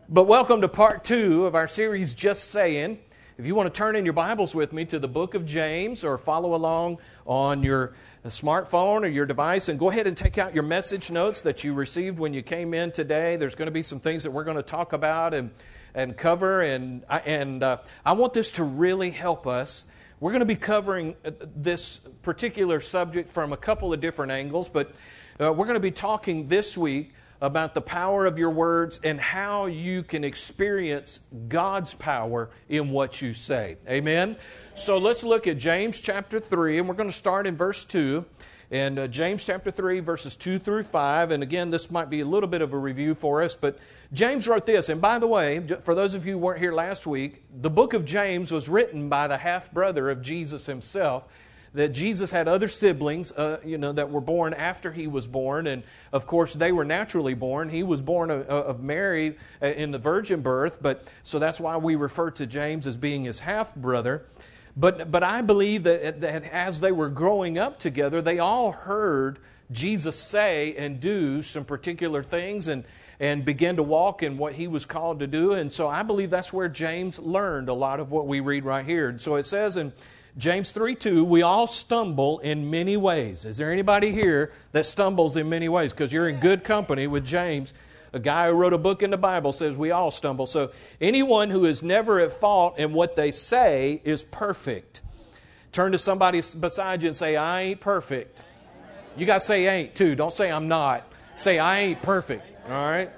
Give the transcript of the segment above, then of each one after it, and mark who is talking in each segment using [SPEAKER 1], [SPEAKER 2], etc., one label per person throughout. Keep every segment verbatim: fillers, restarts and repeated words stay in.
[SPEAKER 1] But welcome to part two of our series, Just Saying. If you want to turn in your Bibles with me to the book of James or follow along on your smartphone or your device, and go ahead and take out your message notes that you received when you came in today. There's going to be some things that we're going to talk about and, and cover, and, and uh, I want this to really help us. We're going to be covering this particular subject from a couple of different angles, but uh, we're going to be talking this week about the power of your words and how you can experience God's power in what you say. Amen? So let's look at James chapter three, and we're going to start in verse two. And uh, James chapter three, verses two through five. And again, this might be a little bit of a review for us, but James wrote this. And by the way, for those of you who weren't here last week, the book of James was written by the half-brother of Jesus himself. That Jesus had other siblings, uh, you know, that were born after he was born, and of course they were naturally born. He was born of, of Mary in the virgin birth, but so that's why we refer to James as being his half brother. But but I believe that, that as they were growing up together, they all heard Jesus say and do some particular things, and and begin to walk in what he was called to do. And so I believe that's where James learned a lot of what we read right here. And so it says in James three two, we all stumble in many ways. Is there anybody here that stumbles in many ways? Because you're in good company with James. A guy who wrote a book in the Bible says we all stumble. So anyone who is never at fault in what they say is perfect. Turn to somebody beside you and say, I ain't perfect. You got to say ain't too. Don't say I'm not. Say I ain't perfect. All right?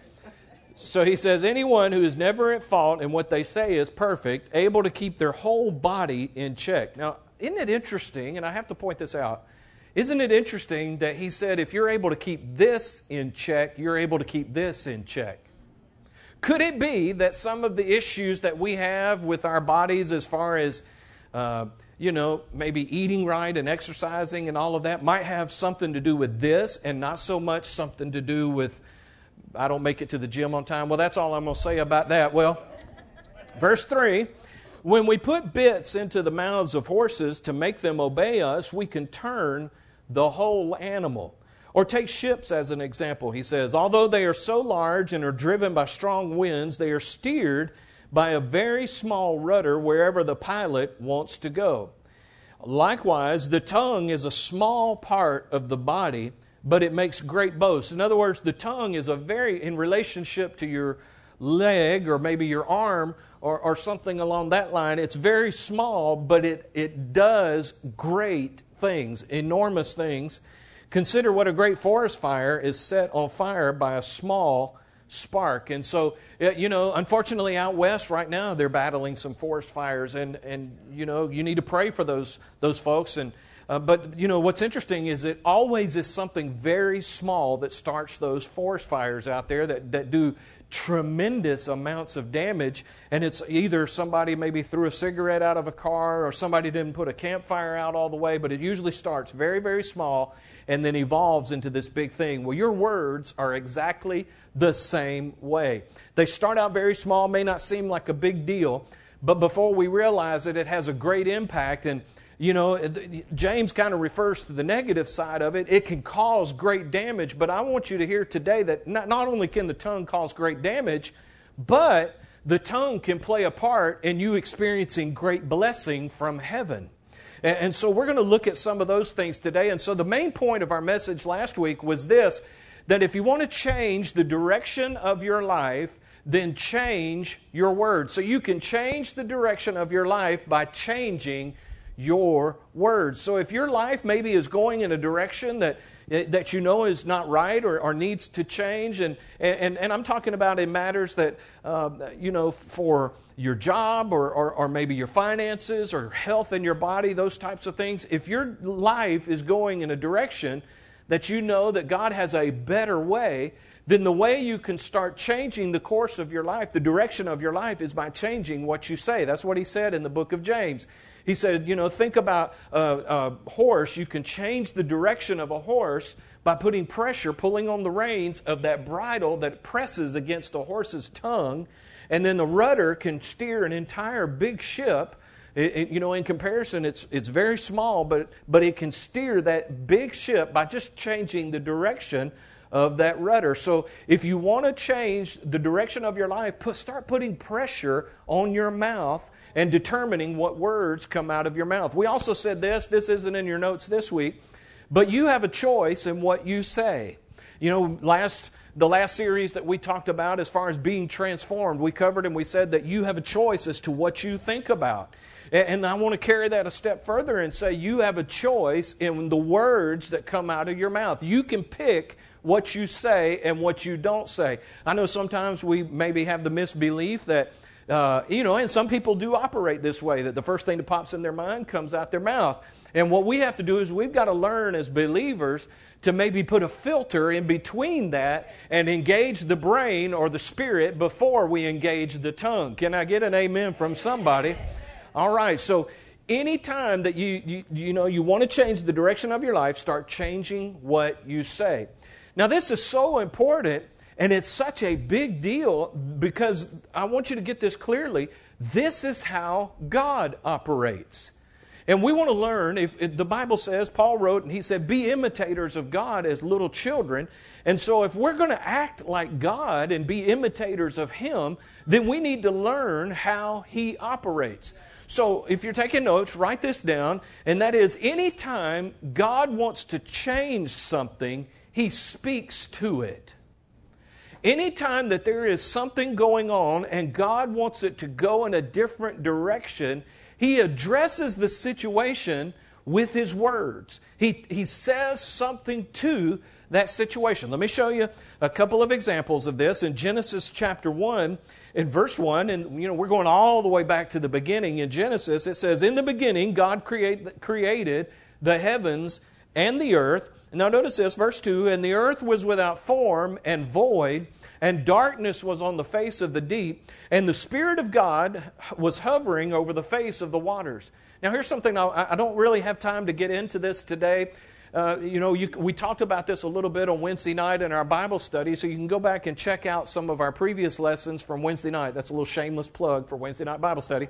[SPEAKER 1] So he says, anyone who is never at fault in what they say is perfect, able to keep their whole body in check. Now, isn't it interesting, and I have to point this out, isn't it interesting that he said if you're able to keep this in check, you're able to keep this in check? Could it be that some of the issues that we have with our bodies as far as, uh, you know, maybe eating right and exercising and all of that might have something to do with this and not so much something to do with I don't make it to the gym on time. Well, that's all I'm going to say about that. Well, verse three, when we put bits into the mouths of horses to make them obey us, we can turn the whole animal. Or take ships as an example. He says, although they are so large and are driven by strong winds, they are steered by a very small rudder wherever the pilot wants to go. Likewise, the tongue is a small part of the body, but it makes great boasts. In other words, the tongue is a very, in relationship to your leg or maybe your arm or, or something along that line, it's very small, but it, it does great things, enormous things. Consider what a great forest fire is set on fire by a small spark. And so, you know, unfortunately out west right now, they're battling some forest fires, and, and you know, you need to pray for those, those folks. And Uh, but, you know, what's interesting is it always is something very small that starts those forest fires out there that, that do tremendous amounts of damage. And it's either somebody maybe threw a cigarette out of a car or somebody didn't put a campfire out all the way, but it usually starts very, very small and then evolves into this big thing. Well, your words are exactly the same way. They start out very small, may not seem like a big deal, but before we realize it, it has a great impact. And you know, James kind of refers to the negative side of it. It can cause great damage, but I want you to hear today that not, not only can the tongue cause great damage, but the tongue can play a part in you experiencing great blessing from heaven. And, and so we're going to look at some of those things today. And so the main point of our message last week was this, that if you want to change the direction of your life, then change your words. So you can change the direction of your life by changing your words. So if your life maybe is going in a direction that that you know is not right or, or needs to change, and, and and I'm talking about in matters that uh, you know for your job or, or or maybe your finances or health in your body, those types of things. If your life is going in a direction that you know that God has a better way, then the way you can start changing the course of your life, the direction of your life, is by changing what you say. That's what he said in the book of James. He said, you know, think about a, a horse. You can change the direction of a horse by putting pressure, pulling on the reins of that bridle that presses against a horse's tongue. And then the rudder can steer an entire big ship. It, it, you know, in comparison, it's it's very small, but but it can steer that big ship by just changing the direction of that rudder. So if you want to change the direction of your life, put, start putting pressure on your mouth and determining what words come out of your mouth. We also said this, this isn't in your notes this week, but you have a choice in what you say. You know, last the last series that we talked about as far as being transformed, we covered and we said that you have a choice as to what you think about. And I want to carry that a step further and say you have a choice in the words that come out of your mouth. You can pick what you say and what you don't say. I know sometimes we maybe have the misbelief that, uh, you know, and some people do operate this way, that the first thing that pops in their mind comes out their mouth. And what we have to do is we've got to learn as believers to maybe put a filter in between that and engage the brain or the spirit before we engage the tongue. Can I get an amen from somebody? All right, so anytime that you, you, you know, you want to change the direction of your life, start changing what you say. Now, this is so important, and it's such a big deal because I want you to get this clearly. This is how God operates. And we want to learn, if, if the Bible says, Paul wrote, and he said, be imitators of God as little children. And so if we're going to act like God and be imitators of Him, then we need to learn how He operates. So if you're taking notes, write this down, and that is anytime God wants to change something, He speaks to it. Anytime that there is something going on and God wants it to go in a different direction, He addresses the situation with His words. He, he says something to that situation. Let me show you a couple of examples of this in Genesis chapter one. In verse one, and you know we're going all the way back to the beginning in Genesis, it says, in the beginning God create, created the heavens and the earth. Now notice this, verse two, and the earth was without form and void, and darkness was on the face of the deep, and the Spirit of God was hovering over the face of the waters. Now here's something, I, I don't really have time to get into this today. Uh, you know, you, we talked about this a little bit on Wednesday night in our Bible study, so you can go back and check out some of our previous lessons from Wednesday night. That's a little shameless plug for Wednesday night Bible study.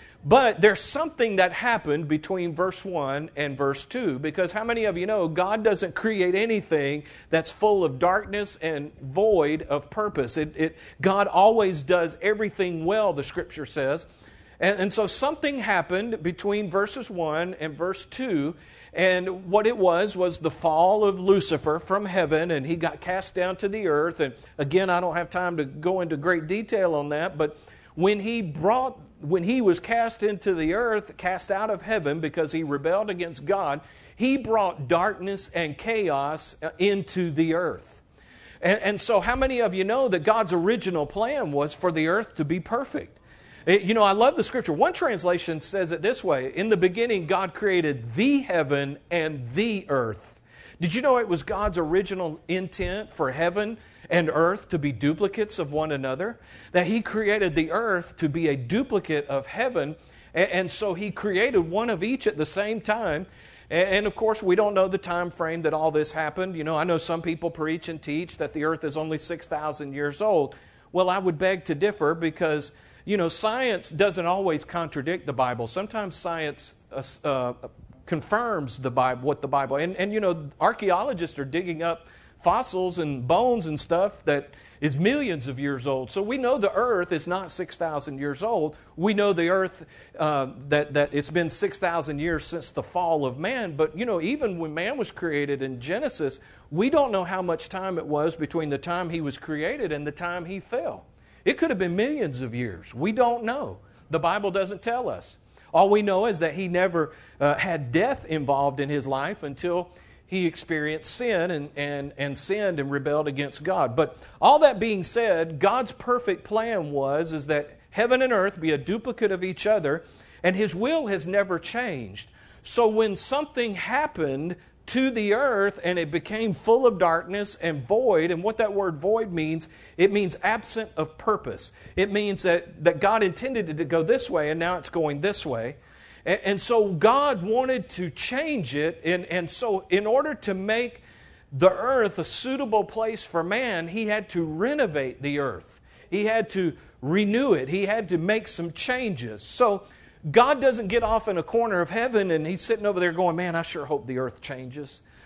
[SPEAKER 1] But there's something that happened between verse one and verse two, because how many of you know God doesn't create anything that's full of darkness and void of purpose? It, it, God always does everything well, the Scripture says. And, and so something happened between verses one and verse two. And what it was, was the fall of Lucifer from heaven, and he got cast down to the earth. And again, I don't have time to go into great detail on that, but when he brought, when he was cast into the earth, cast out of heaven because he rebelled against God, he brought darkness and chaos into the earth. And, and so how many of you know that God's original plan was for the earth to be perfect? You know, I love the Scripture. One translation says it this way, in the beginning God created the heaven and the earth. Did you know it was God's original intent for heaven and earth to be duplicates of one another? That He created the earth to be a duplicate of heaven, and so He created one of each at the same time. And of course, we don't know the time frame that all this happened. You know, I know some people preach and teach that the earth is only six thousand years old. Well, I would beg to differ because you know, science doesn't always contradict the Bible. Sometimes science uh, uh, confirms the Bible, what the Bible, and, and you know, archaeologists are digging up fossils and bones and stuff that is millions of years old. So we know the earth is not six thousand years old. We know the earth, uh, that, that it's been six thousand years since the fall of man. But, you know, even when man was created in Genesis, we don't know how much time it was between the time he was created and the time he fell. It could have been millions of years. We don't know. The Bible doesn't tell us. All we know is that he never uh, had death involved in his life until he experienced sin and, and, and sinned and rebelled against God. But all that being said, God's perfect plan was is that heaven and earth be a duplicate of each other, and His will has never changed. So when something happened to the earth and it became full of darkness and void, and what that word void means, it means absent of purpose. It means that, that God intended it to go this way and now it's going this way. And, and so God wanted to change it, and, and so in order to make the earth a suitable place for man, He had to renovate the earth. He had to renew it. He had to make some changes. So God doesn't get off in a corner of heaven and He's sitting over there going, man, I sure hope the earth changes.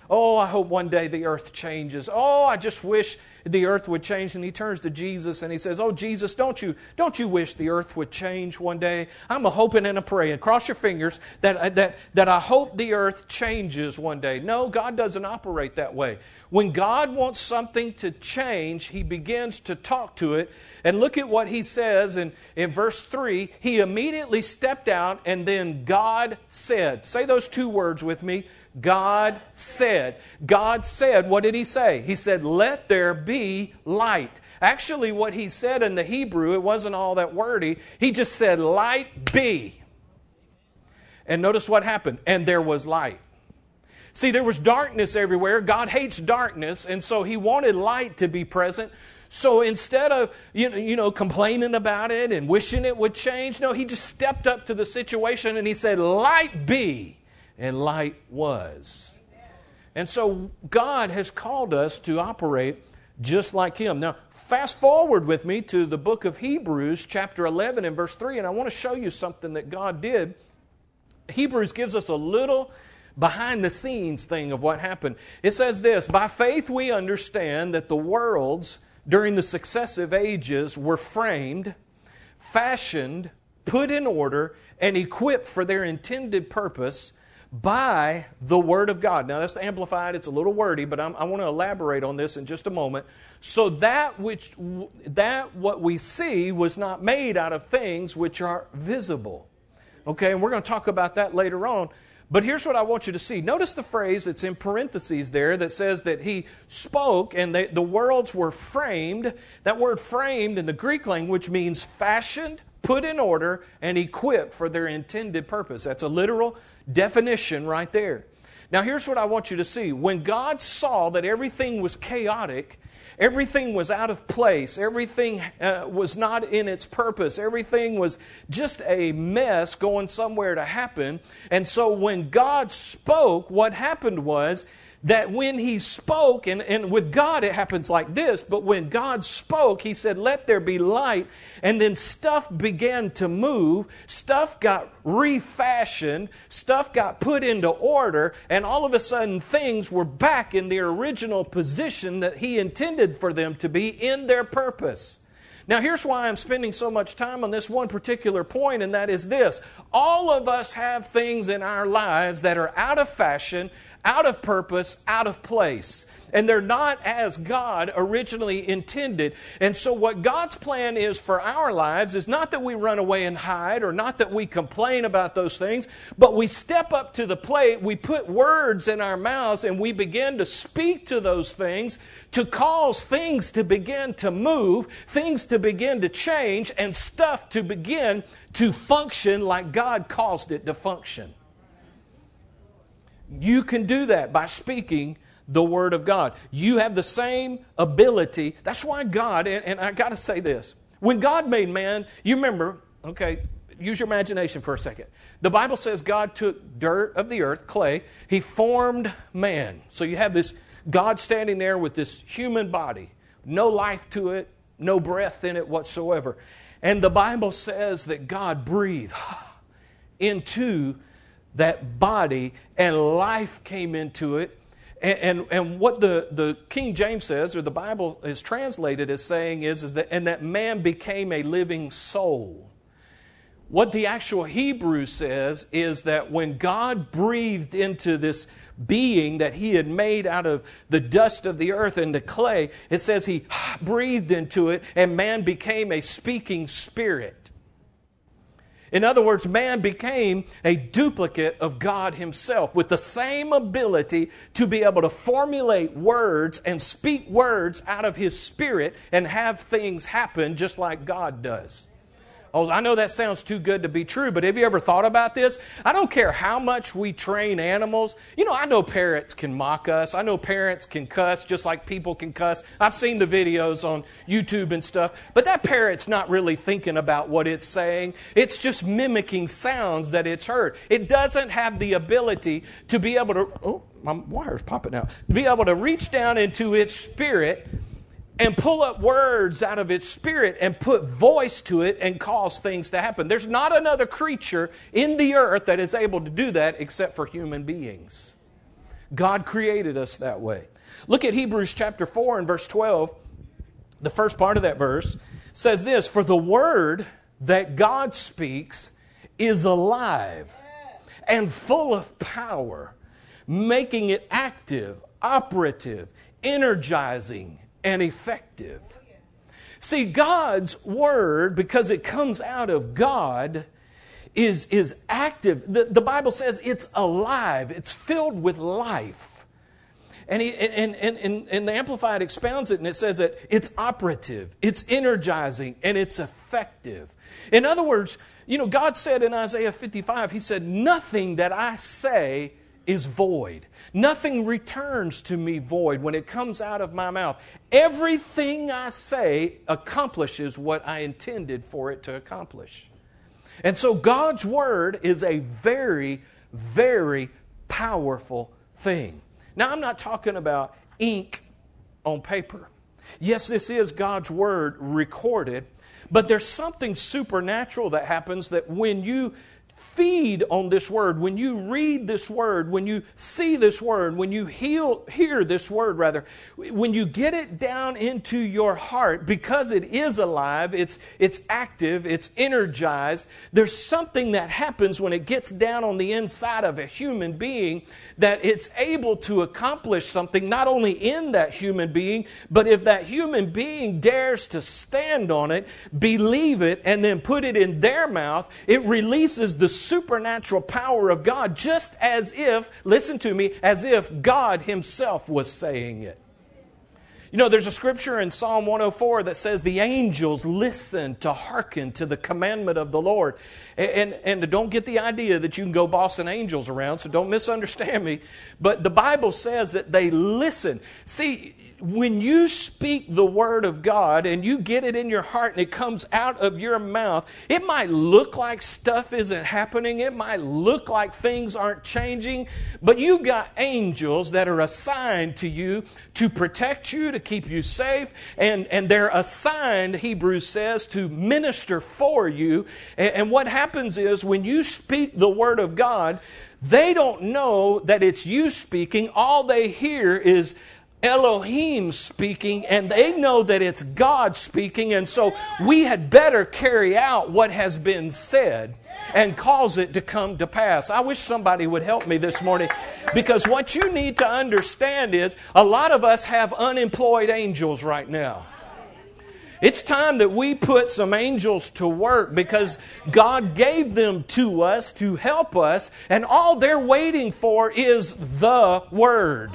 [SPEAKER 1] Oh, I hope one day the earth changes. Oh, I just wish the earth would change. And he turns to Jesus and he says, oh, Jesus, don't you, don't you wish the earth would change one day? I'm a hoping and a praying. Cross your fingers that, that, that I hope the earth changes one day. No, God doesn't operate that way. When God wants something to change, He begins to talk to it. And look at what He says in, in verse three. He immediately stepped out and then God said. Say those two words with me. God said. God said, what did He say? He said, let there be light. Actually, what He said in the Hebrew, it wasn't all that wordy. He just said, light be. And notice what happened. And there was light. See, there was darkness everywhere. God hates darkness, and so He wanted light to be present. So instead of, you know, you know, complaining about it and wishing it would change, no, He just stepped up to the situation and He said, light be. And light was. And so God has called us to operate just like Him. Now, fast forward with me to the book of Hebrews, chapter eleven and verse three, and I want to show you something that God did. Hebrews gives us a little behind-the-scenes thing of what happened. It says this, by faith we understand that the worlds during the successive ages were framed, fashioned, put in order, and equipped for their intended purpose by the Word of God. Now that's amplified, it's a little wordy, but I'm, I want to elaborate on this in just a moment. So that which that what we see was not made out of things which are visible. Okay, and we're going to talk about that later on. But here's what I want you to see. Notice the phrase that's in parentheses there that says that He spoke and they, the worlds were framed. That word framed in the Greek language means fashioned, put in order, and equipped for their intended purpose. That's a literal definition right there. Now here's what I want you to see. When God saw that everything was chaotic, everything was out of place, everything uh, was not in its purpose, everything was just a mess going somewhere to happen. And so when God spoke, what happened was that when He spoke, and, and with God it happens like this, but when God spoke, He said, let there be light, and then stuff began to move, stuff got refashioned, stuff got put into order, and all of a sudden things were back in their original position that He intended for them to be in their purpose. Now here's why I'm spending so much time on this one particular point, and that is this. All of us have things in our lives that are out of fashion, out of purpose, out of place. And they're not as God originally intended. And so what God's plan is for our lives is not that we run away and hide, or not that we complain about those things, but we step up to the plate, we put words in our mouths, and we begin to speak to those things to cause things to begin to move, things to begin to change, and stuff to begin to function like God caused it to function. You can do that by speaking the Word of God. You have the same ability. That's why God, and, and I got to say this, when God made man, you remember, okay, use your imagination for a second. The Bible says God took dirt of the earth, clay, He formed man. So you have this God standing there with this human body, no life to it, no breath in it whatsoever. And the Bible says that God breathed into that body, and life came into it. And, and, and what the, the King James says, or the Bible is translated as saying is, is that, and that man became a living soul. What the actual Hebrew says is that when God breathed into this being that He had made out of the dust of the earth and the clay, it says He breathed into it, and man became a speaking spirit. In other words, man became a duplicate of God Himself with the same ability to be able to formulate words and speak words out of His Spirit and have things happen just like God does. Oh, I know that sounds too good to be true, but have you ever thought about this? I don't care how much we train animals. You know, I know parrots can mock us. I know parrots can cuss just like people can cuss. I've seen the videos on YouTube and stuff. But that parrot's not really thinking about what it's saying. It's just mimicking sounds that it's heard. It doesn't have the ability to be able to... Oh, my wire's popping out. To be able to reach down into its spirit and pull up words out of its spirit and put voice to it and cause things to happen. There's not another creature in the earth that is able to do that except for human beings. God created us that way. Look at Hebrews chapter four and verse twelve. The first part of that verse says this, "For the word that God speaks is alive and full of power, making it active, operative, energizing, and effective." See, God's word, because it comes out of God, is, is active. The, the Bible says it's alive. It's filled with life. And, he, and, and, and, and the Amplified expounds it, and it says that it's operative, it's energizing, and it's effective. In other words, you know, God said in Isaiah fifty-five, He said, "Nothing that I say is void. Nothing returns to me void when it comes out of my mouth. Everything I say accomplishes what I intended for it to accomplish." And so God's Word is a very, very powerful thing. Now, I'm not talking about ink on paper. Yes, this is God's Word recorded, but there's something supernatural that happens that when you feed on this Word, when you read this Word, when you see this Word, when you heal, hear this Word, rather, when you get it down into your heart, because it is alive, it's, it's active, it's energized, there's something that happens when it gets down on the inside of a human being that it's able to accomplish something not only in that human being, but if that human being dares to stand on it, believe it, and then put it in their mouth, it releases the supernatural power of God, just as if, listen to me, as if God Himself was saying it. You know, there's a scripture in Psalm one oh four that says the angels listen to hearken to the commandment of the Lord. And, and, and don't get the idea that you can go bossing angels around, so don't misunderstand me. But the Bible says that they listen. See, when you speak the Word of God and you get it in your heart and it comes out of your mouth, it might look like stuff isn't happening. It might look like things aren't changing. But you got angels that are assigned to you to protect you, to keep you safe. And, and they're assigned, Hebrews says, to minister for you. And, and what happens is when you speak the Word of God, they don't know that it's you speaking. All they hear is Elohim speaking, and they know that it's God speaking, and so we had better carry out what has been said and cause it to come to pass. I wish somebody would help me this morning, because what you need to understand is a lot of us have unemployed angels right now. It's time that we put some angels to work, because God gave them to us to help us, and all they're waiting for is the Word.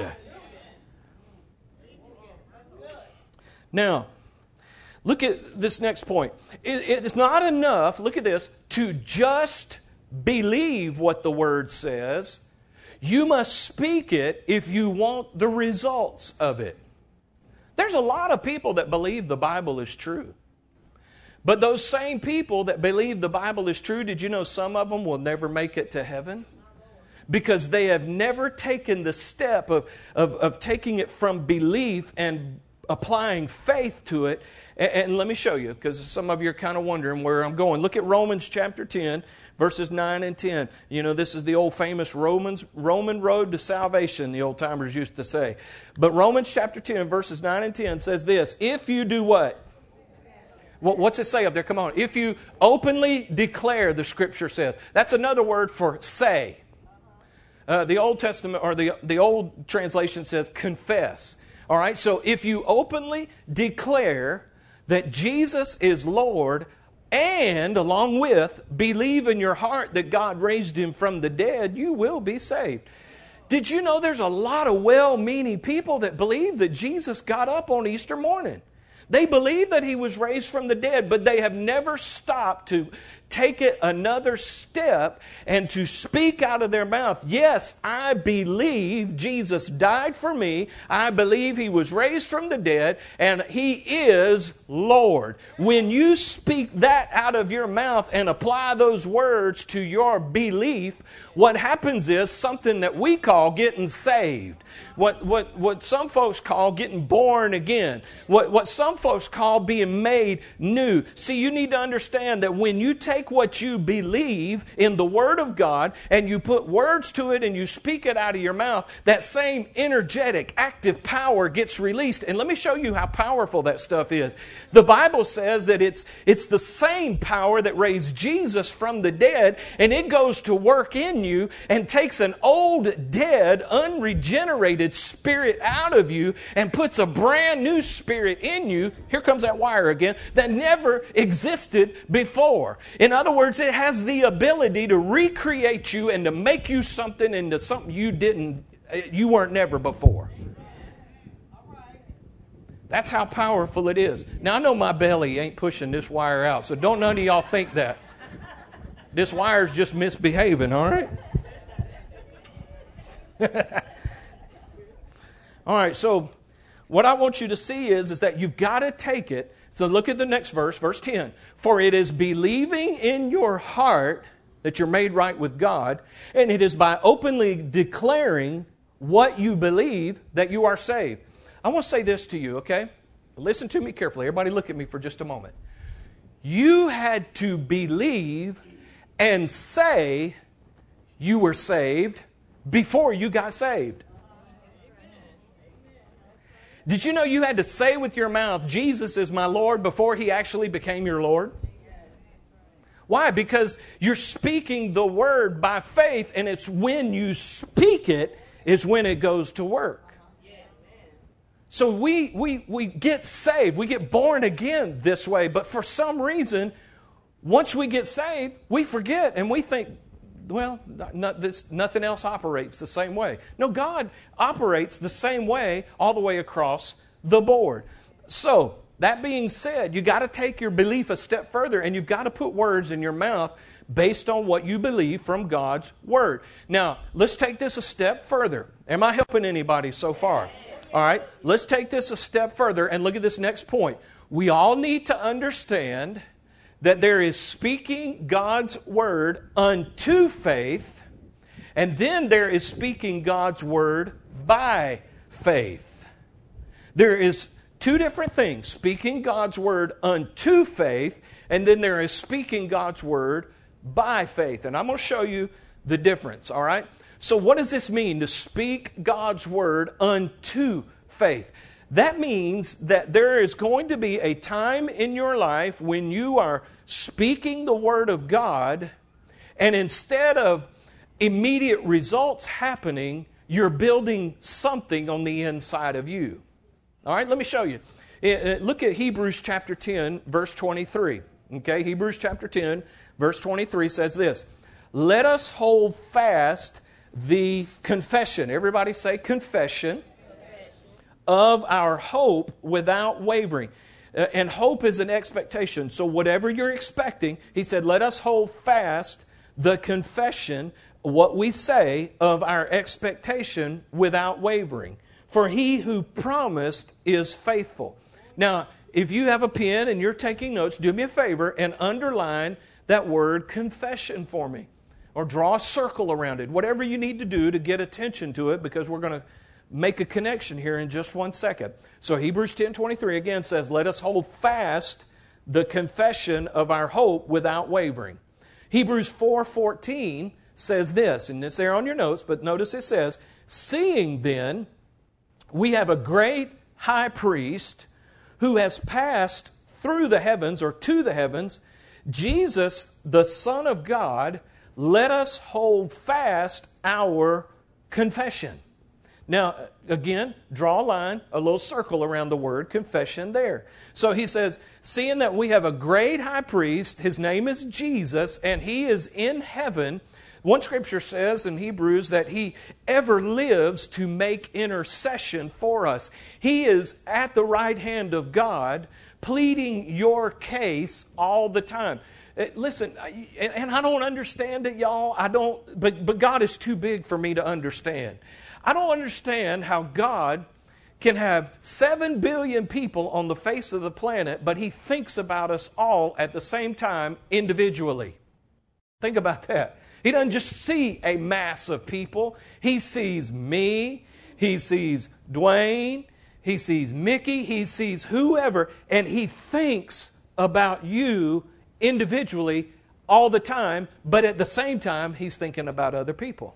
[SPEAKER 1] Now, look at this next point. It's not enough, look at this, to just believe what the Word says. You must speak it if you want the results of it. There's a lot of people that believe the Bible is true. But those same people that believe the Bible is true, did you know some of them will never make it to heaven? Because they have never taken the step of, of, of taking it from belief and applying faith to it. And, and let me show you, because some of you are kind of wondering where I'm going. Look at Romans chapter ten, verses nine and ten. You know, this is the old famous Romans, Roman road to salvation, the old timers used to say. But Romans chapter ten, verses nine and ten says this: if you do what? What's it say up there? Come on. If you openly declare, the Scripture says. That's another word for say. Uh, the Old Testament, or the, the old translation says confess. All right, so if you openly declare that Jesus is Lord, and along with believe in your heart that God raised Him from the dead, you will be saved. Did you know there's a lot of well-meaning people that believe that Jesus got up on Easter morning? They believe that He was raised from the dead, but they have never stopped to take it another step and to speak out of their mouth, yes, I believe Jesus died for me. I believe He was raised from the dead, and He is Lord. When you speak that out of your mouth and apply those words to your belief, what happens is something that we call getting saved. What, what, what some folks call getting born again. What, what some folks call being made new. See, you need to understand that when you take take what you believe in the Word of God and you put words to it and you speak it out of your mouth, that same energetic, active power gets released. And let me show you how powerful that stuff is. The Bible says that it's, it's the same power that raised Jesus from the dead, and it goes to work in you and takes an old, dead, unregenerated spirit out of you and puts a brand new spirit in you. Here comes that wire again, that never existed before. In other words, it has the ability to recreate you and to make you something into something you didn't, you weren't never before. That's how powerful it is. Now, I know my belly ain't pushing this wire out, so don't none of y'all think that. This wire's just misbehaving, all right? All right, so what I want you to see is, is that you've got to take it. So look at the next verse, verse ten. For it is believing in your heart that you're made right with God, and it is by openly declaring what you believe that you are saved. I want to say this to you, okay? Listen to me carefully. Everybody look at me for just a moment. You had to believe and say you were saved before you got saved. Did you know you had to say with your mouth, Jesus is my Lord, before He actually became your Lord? Why? Because you're speaking the word by faith, and it's when you speak it is when it goes to work. So we, we, we get saved, we get born again this way, but for some reason, once we get saved, we forget and we think, well, not this, nothing else operates the same way. No, God operates the same way all the way across the board. So, that being said, you got to take your belief a step further, and you've got to put words in your mouth based on what you believe from God's Word. Now, let's take this a step further. Am I helping anybody so far? All right, let's take this a step further and look at this next point. We all need to understand that there is speaking God's Word unto faith, and then there is speaking God's Word by faith. There is two different things, speaking God's Word unto faith, and then there is speaking God's Word by faith. And I'm going to show you the difference, all right? So what does this mean, to speak God's Word unto faith? That means that there is going to be a time in your life when you are speaking the Word of God, and instead of immediate results happening, you're building something on the inside of you. All right, let me show you. Look at Hebrews chapter ten, verse twenty-three. Okay, Hebrews chapter ten, verse twenty-three says this: let us hold fast the confession. Everybody say confession. Of our hope without wavering. Uh, and hope is an expectation. So whatever you're expecting, he said, let us hold fast the confession, what we say, of our expectation without wavering. For He who promised is faithful. Now, if you have a pen and you're taking notes, do me a favor and underline that word confession for me. Or draw a circle around it. Whatever you need to do to get attention to it, because we're going to make a connection here in just one second. So Hebrews ten twenty-three again says, let us hold fast the confession of our hope without wavering. Hebrews four fourteen says this, and it's there on your notes, but notice it says, seeing then we have a great high priest who has passed through the heavens, or to the heavens, Jesus, the Son of God, let us hold fast our confession. Now, again, draw a line, a little circle around the word confession there. So he says, seeing that we have a great high priest, his name is Jesus, and he is in heaven. One scripture says in Hebrews that he ever lives to make intercession for us. He is at the right hand of God, pleading your case all the time. Listen, and I don't understand it, y'all. I don't, but, but God is too big for me to understand. I don't understand how God can have seven billion people on the face of the planet, but He thinks about us all at the same time individually. Think about that. He doesn't just see a mass of people. He sees me. He sees Dwayne. He sees Mickey. He sees whoever. And He thinks about you individually all the time, but at the same time, he's thinking about other people.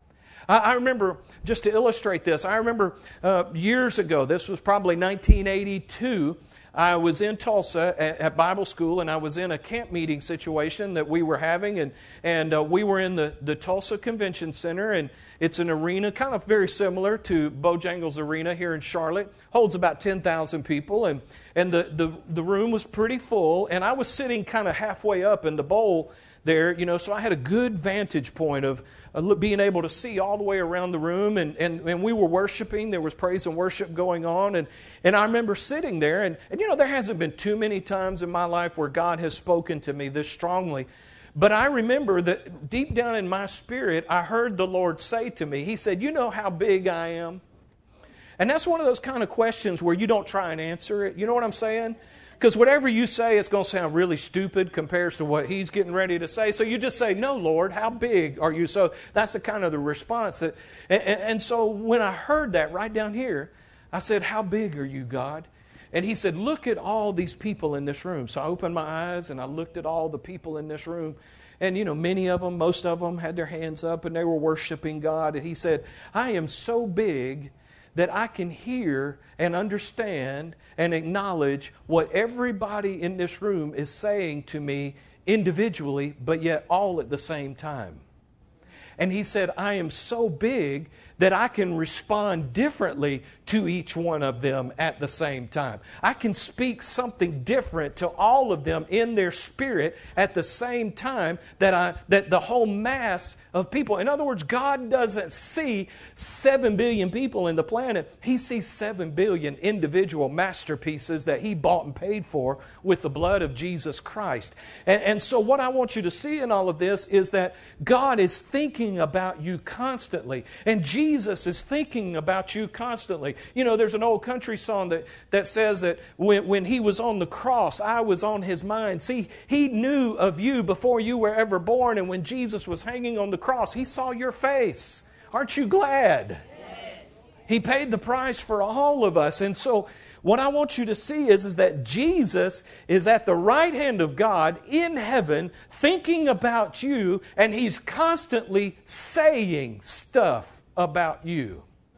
[SPEAKER 1] I, I remember, just to illustrate this, I remember uh, years ago, this was probably nineteen eighty-two, I was in Tulsa at, at Bible school, and I was in a camp meeting situation that we were having, and, and uh, we were in the, the Tulsa Convention Center, and it's an arena kind of very similar to Bojangles Arena here in Charlotte. Holds about ten thousand people, and, and the, the, the room was pretty full, and I was sitting kind of halfway up in the bowl there, you know, so I had a good vantage point of uh, being able to see all the way around the room, and, and, and we were worshiping. There was praise and worship going on, and, and I remember sitting there, and, and you know, there hasn't been too many times in my life where God has spoken to me this strongly. But I remember that deep down in my spirit, I heard the Lord say to me, He said, you know how big I am? And that's one of those kind of questions where you don't try and answer it. You know what I'm saying? Because whatever you say, it's going to sound really stupid compared to what He's getting ready to say. So you just say, no, Lord, how big are you? So that's the kind of the response. that. And, and so when I heard that right down here, I said, how big are you, God? And He said, look at all these people in this room. So I opened my eyes and I looked at all the people in this room. And, you know, many of them, most of them had their hands up and they were worshiping God. And He said, I am so big that I can hear and understand and acknowledge what everybody in this room is saying to me individually, but yet all at the same time. And He said, I am so big that I can respond differently to each one of them at the same time. I can speak something different to all of them in their spirit at the same time that I that the whole mass of people. In other words, God doesn't see seven billion people in the planet. He sees seven billion individual masterpieces that He bought and paid for with the blood of Jesus Christ. And, and so what I want you to see in all of this is that God is thinking about you constantly. And Jesus is thinking about you constantly. You know, there's an old country song that, that says that when, when He was on the cross, I was on His mind. See, He knew of you before you were ever born. And when Jesus was hanging on the cross, He saw your face. Aren't you glad? He paid the price for all of us. And so what I want you to see is, is that Jesus is at the right hand of God in heaven thinking about you, and He's constantly saying stuff about you.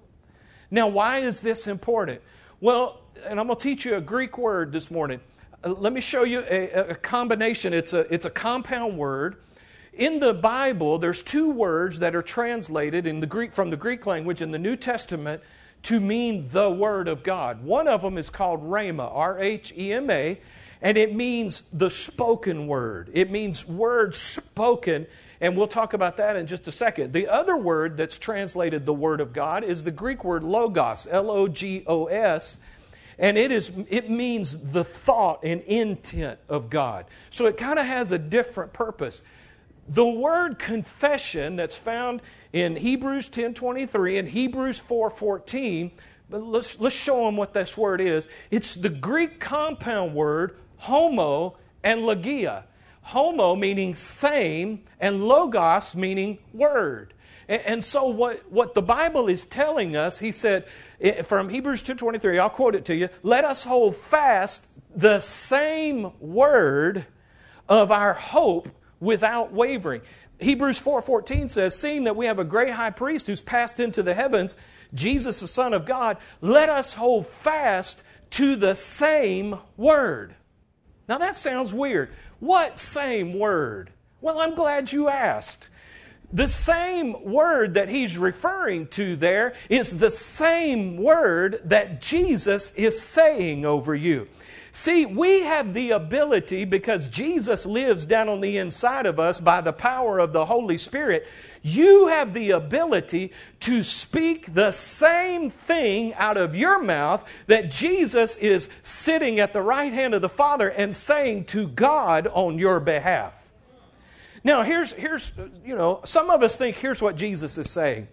[SPEAKER 1] Now, why is this important? Well, and I'm going to teach you a Greek word this morning. Uh, let me show you a, a combination. It's a, it's a compound word. In the Bible, there's two words that are translated in the Greek from the Greek language in the New Testament to mean the Word of God. One of them is called rhema, R H E M A, and it means the spoken word. It means word spoken, and we'll talk about that in just a second. The other word that's translated the Word of God is the Greek word logos, L O G O S, and it is it means the thought and intent of God. So it kind of has a different purpose. The word confession that's found in Hebrews ten twenty-three and Hebrews four fourteen, but let's, let's show them what this word is. It's the Greek compound word homo and logia. Homo meaning same, and logos meaning word. And, and so what, what the Bible is telling us, he said, from Hebrews two twenty-three, I'll quote it to you, let us hold fast the same word of our hope without wavering. Hebrews four fourteen says, seeing that we have a great high priest who's passed into the heavens, Jesus the Son of God, let us hold fast to the same word. Now that sounds weird. What same word? Well, I'm glad you asked. The same word that he's referring to there is the same word that Jesus is saying over you. See, we have the ability, because Jesus lives down on the inside of us by the power of the Holy Spirit, you have the ability to speak the same thing out of your mouth that Jesus is sitting at the right hand of the Father and saying to God on your behalf. Now, here's, here's you know, some of us think here's what Jesus is saying.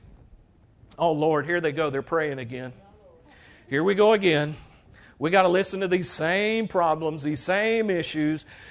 [SPEAKER 1] Oh, Lord, here they go. They're praying again. Here we go again. We got to listen to these same problems, these same issues.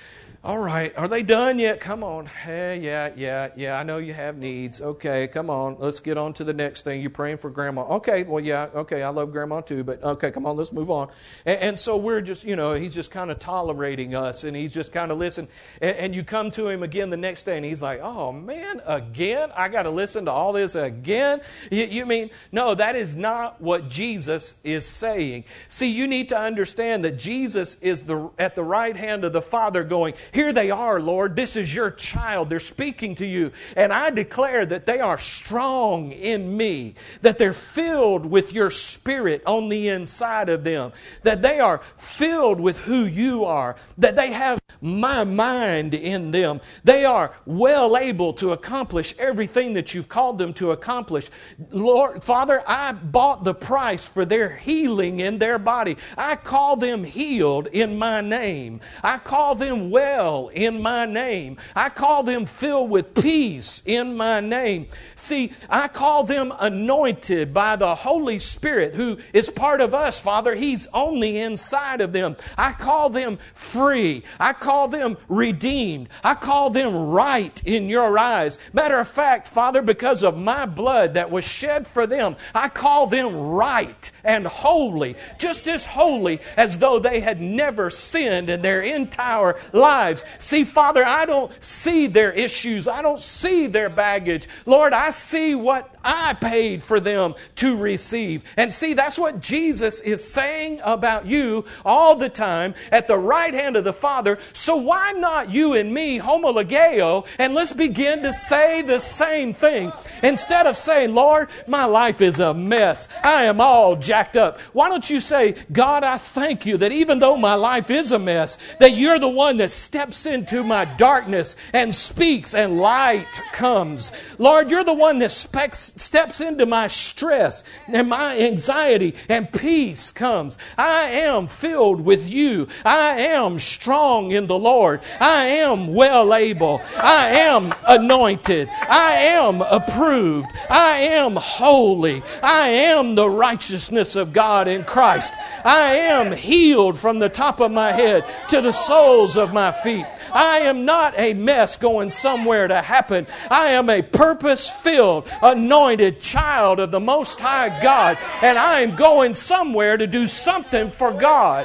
[SPEAKER 1] All right, are they done yet? Come on. Hey, yeah, yeah, yeah, I know you have needs. Okay, come on. Let's get on to the next thing. You're praying for grandma. Okay, well, yeah, okay, I love grandma too, but okay, come on, let's move on. And, and so we're just, you know, he's just kind of tolerating us, and he's just kind of listening. And, and you come to him again the next day, and he's like, oh, man, again? I got to listen to all this again? You, you mean, no, that is not what Jesus is saying. See, you need to understand that Jesus is the at the right hand of the Father going, here they are, Lord. This is your child. They're speaking to you. And I declare that they are strong in me, that they're filled with your Spirit on the inside of them, that they are filled with who you are, that they have my mind in them. They are well able to accomplish everything that you've called them to accomplish. Lord, Father, I bought the price for their healing in their body. I call them healed in my name. I call them well in my name. I call them filled with peace in my name. See, I call them anointed by the Holy Spirit who is part of us, Father. He's on the inside of them. I call them free. I call them redeemed. I call them right in your eyes. Matter of fact, Father, because of my blood that was shed for them, I call them right and holy, just as holy as though they had never sinned in their entire lives. See, Father, I don't see their issues. I don't see their baggage. Lord, I see what I paid for them to receive. And see, that's what Jesus is saying about you all the time at the right hand of the Father. So why not you and me, homologeo, and let's begin to say the same thing. Instead of saying, Lord, my life is a mess. I am all jacked up. Why don't you say, God, I thank you that even though my life is a mess, that you're the one that steps into my darkness and speaks and light comes. Lord, you're the one that specs steps into my stress and my anxiety and peace comes. I am filled with you. I am strong in the Lord. I am well able. I am anointed. I am approved. I am holy. I am the righteousness of God in Christ. I am healed from the top of my head to the soles of my feet. I am not a mess going somewhere to happen. I am a purpose-filled, anointed child of the Most High God, and I am going somewhere to do something for God.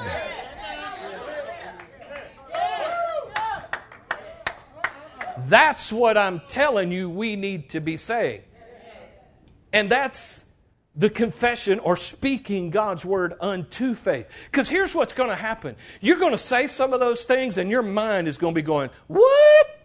[SPEAKER 1] That's what I'm telling you we need to be saying. And that's the confession or speaking God's word unto faith. Because here's what's going to happen. You're going to say some of those things and your mind is going to be going, what?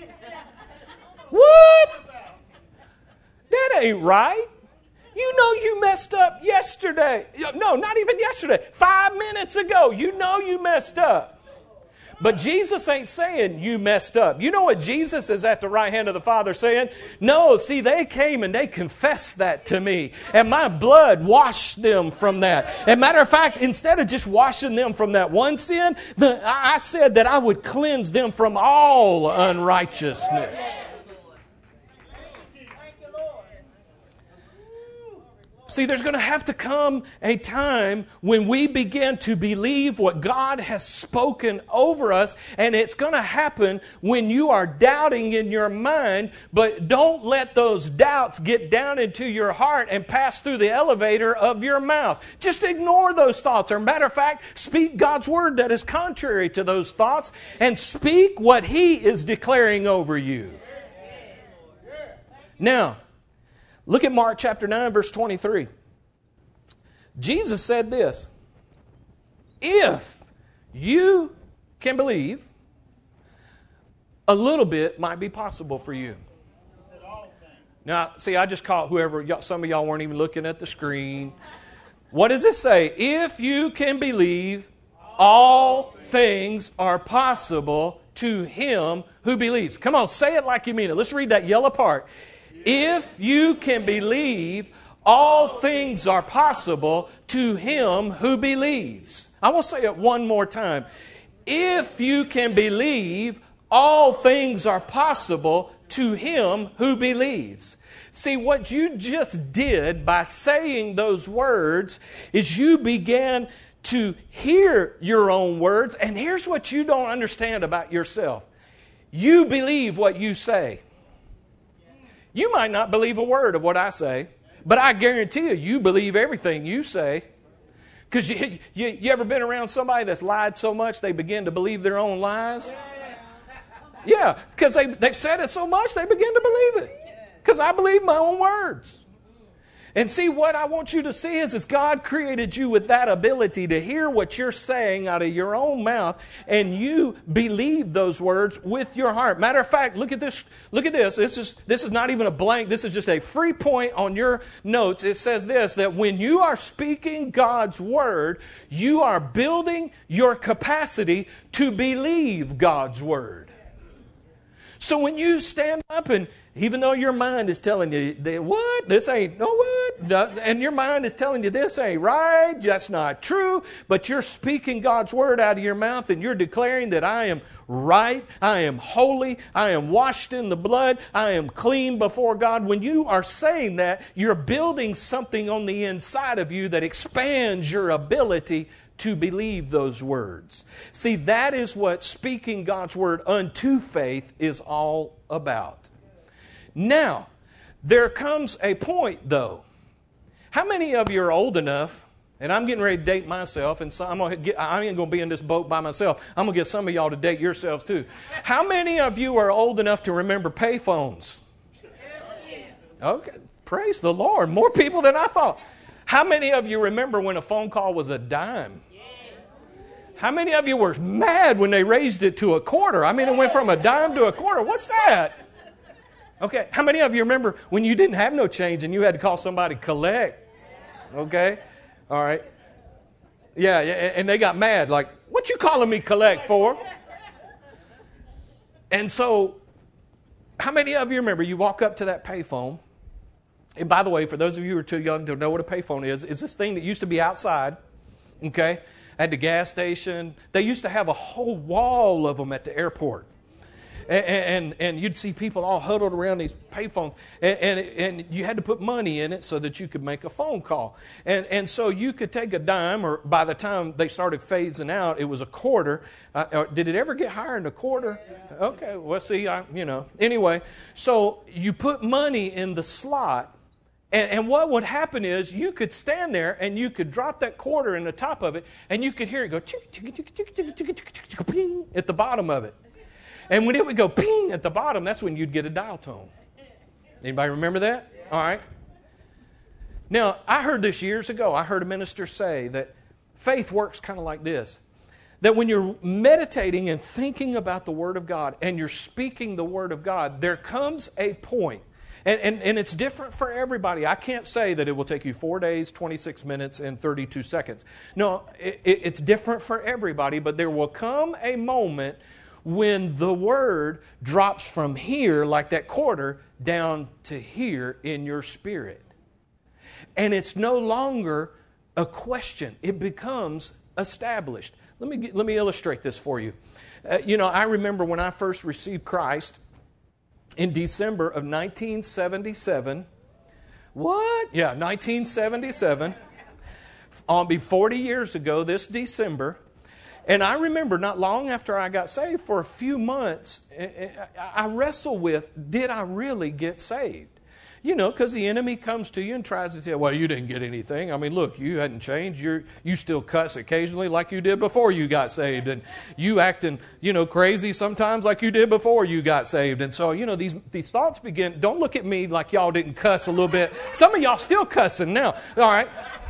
[SPEAKER 1] What? That ain't right. You know you messed up yesterday. No, not even yesterday. Five minutes ago, you know you messed up. But Jesus ain't saying you messed up. You know what Jesus is at the right hand of the Father saying? No, see, they came and they confessed that to me. And my blood washed them from that. And matter of fact, instead of just washing them from that one sin, the, I said that I would cleanse them from all unrighteousness. See, there's going to have to come a time when we begin to believe what God has spoken over us, and it's going to happen when you are doubting in your mind, but don't let those doubts get down into your heart and pass through the elevator of your mouth. Just ignore those thoughts, or matter of fact, speak God's word that is contrary to those thoughts, and speak what He is declaring over you. Now, look at Mark chapter nine, verse twenty-three. Jesus said this, if you can believe, a little bit might be possible for you. Now, see, I just caught whoever, some of y'all weren't even looking at the screen. What does it say? If you can believe, all things are possible to him who believes. Come on, say it like you mean it. Let's read that yellow part. If you can believe, all things are possible to him who believes. I will say it one more time. If you can believe, all things are possible to him who believes. See, what you just did by saying those words is you began to hear your own words. And here's what you don't understand about yourself. You believe what you say. You might not believe a word of what I say, but I guarantee you, you believe everything you say. Because you, you, you ever been around somebody that's lied so much they begin to believe their own lies? Yeah, because they, they've said it so much they begin to believe it. Because I believe my own words. And see, what I want you to see is, is God created you with that ability to hear what you're saying out of your own mouth, and you believe those words with your heart. Matter of fact, look at this. Look at this. This is, this is not even a blank. This is just a free point on your notes. It says this, that when you are speaking God's word, you are building your capacity to believe God's word. So when you stand up and even though your mind is telling you, what? This ain't, no what? And your mind is telling you this ain't right, that's not true, but you're speaking God's word out of your mouth and you're declaring that I am right, I am holy, I am washed in the blood, I am clean before God. When you are saying that, you're building something on the inside of you that expands your ability to believe those words. See, that is what speaking God's word unto faith is all about. Now, there comes a point, though. How many of you are old enough, and I'm getting ready to date myself, and so I'm gonna get, I ain't going to be in this boat by myself. I'm going to get some of y'all to date yourselves, too. How many of you are old enough to remember payphones? Okay, praise the Lord. More people than I thought. How many of you remember when a phone call was a dime? How many of you were mad when they raised it to a quarter? I mean, it went from a dime to a quarter. What's that? Okay, how many of you remember when you didn't have no change and you had to call somebody collect? Okay, all right. Yeah, yeah, and they got mad, like, what you calling me collect for? And so, how many of you remember you walk up to that payphone? And by the way, for those of you who are too young to know what a payphone is, is this thing that used to be outside, okay, at the gas station. They used to have a whole wall of them at the airport. And, and, and you'd see people all huddled around these payphones. And, and, and you had to put money in it so that you could make a phone call. And, and so you could take a dime, or by the time they started phasing out, it was a quarter. Uh, did it ever get higher than a quarter? Okay, well, see, I, you know. Anyway, so you put money in the slot. And, and what would happen is you could stand there and you could drop that quarter in the top of it, and you could hear it go at the bottom of it. And when it would go ping at the bottom, that's when you'd get a dial tone. Anybody remember that? All right. Now, I heard this years ago. I heard a minister say that faith works kind of like this. That when you're meditating and thinking about the Word of God and you're speaking the Word of God, there comes a point. And, and, and it's different for everybody. I can't say that it will take you four days, twenty-six minutes, and thirty-two seconds. No, it, it, it's different for everybody, but there will come a moment when the word drops from here, like that quarter, down to here in your spirit. And it's no longer a question. It becomes established. Let me, let me illustrate this for you. Uh, you know, I remember when I first received Christ in December of nineteen seventy-seven. What? Yeah, nineteen seventy-seven. I'll be forty years ago this December. And I remember not long after I got saved, for a few months, I wrestled with, did I really get saved? You know, because the enemy comes to you and tries to tell, well, you didn't get anything. I mean, look, you hadn't changed. You're, you still cuss occasionally like you did before you got saved. And you acting, you know, crazy sometimes like you did before you got saved. And so, you know, these, these thoughts begin, don't look at me like y'all didn't cuss a little bit. Some of y'all still cussing now. All right.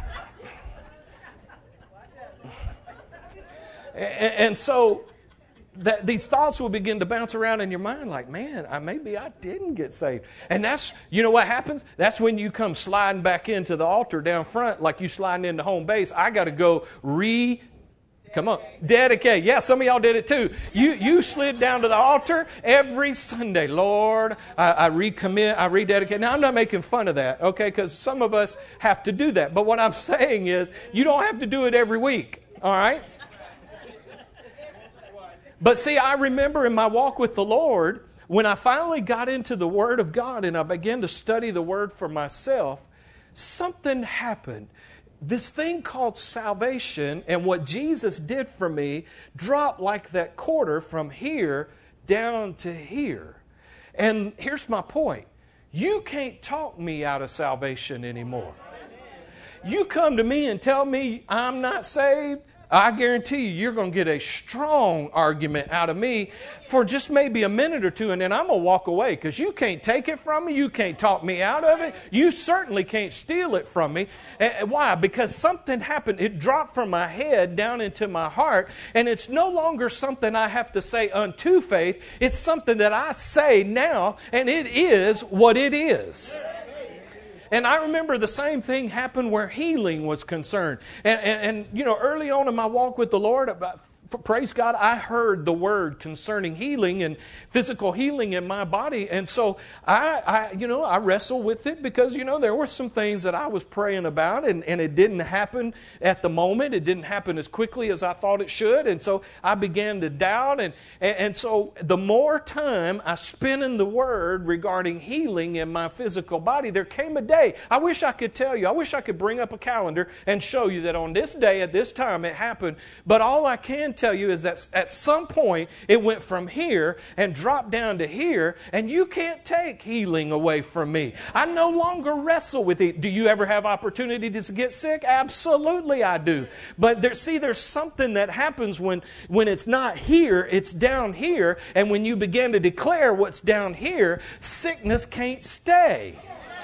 [SPEAKER 1] And so that these thoughts will begin to bounce around in your mind like, man, I, maybe I didn't get saved. And that's, you know what happens? That's when you come sliding back into the altar down front like you sliding into home base. I got to go re, come on, dedicate. Yeah, some of y'all did it too. You you slid down to the altar every Sunday. Lord, I, I recommit, I rededicate. Now, I'm not making fun of that, okay, because some of us have to do that. But what I'm saying is you don't have to do it every week, all right? But see, I remember in my walk with the Lord, when I finally got into the Word of God and I began to study the Word for myself, something happened. this thing called salvation and what Jesus did for me dropped like that quarter from here down to here. And here's my point. You can't talk me out of salvation anymore. You come to me and tell me I'm not saved, I guarantee you, you're going to get a strong argument out of me for just maybe a minute or two, and then I'm going to walk away because you can't take it from me. You can't talk me out of it. You certainly can't steal it from me. And why? Because something happened. It dropped from my head down into my heart, and it's no longer something I have to say unto faith. It's something that I say now, and it is what it is. And I remember the same thing happened where healing was concerned. And, and, and, you know, early on in my walk with the Lord, about, praise God, I heard the word concerning healing and physical healing in my body. And so I, I you know, I wrestle with it because, you know, there were some things that I was praying about and, and it didn't happen at the moment. It didn't happen as quickly as I thought it should. And so I began to doubt. And, and, and so the more time I spent in the Word regarding healing in my physical body, there came a day. I wish I could tell you. I wish I could bring up a calendar and show you that on this day at this time it happened. But all I can tell you is that at some point it went from here and dropped down to here, and you can't take healing away from me. I no longer wrestle with it. Do you ever have opportunity to get sick? Absolutely I do. But there, see, there's something that happens when, when it's not here, it's down here, and when you begin to declare what's down here, sickness can't stay.